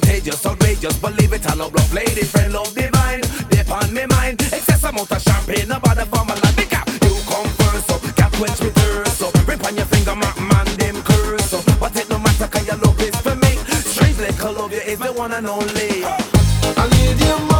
contagious, outrageous. Believe it, I love love, lady friend, love divine. Dip on me mind, excess amount of champagne, nobody for my life. Because you come first, so can't quench me thirst. So rip on your finger, man, them curse. So but it no matter, cause your love is for me. Straight like I love you is the one and only. I need your